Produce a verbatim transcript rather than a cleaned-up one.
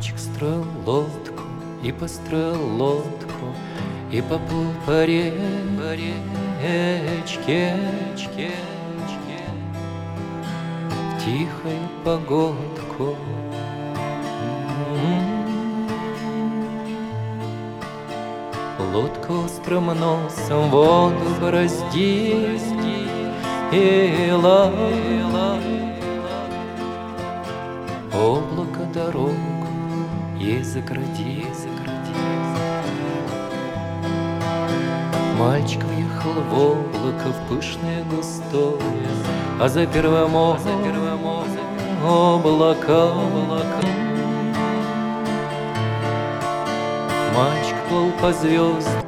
Мальчик строил лодку и построил лодку, и поплыл по ре- по речке, речке, речке, в тихую погодку. Лодка острым носом воду бороздила, облако дорогу ей загради, загради. Мальчик въехал в облако, в пышное густое, а за первым облако. Мальчик плыл по звездам,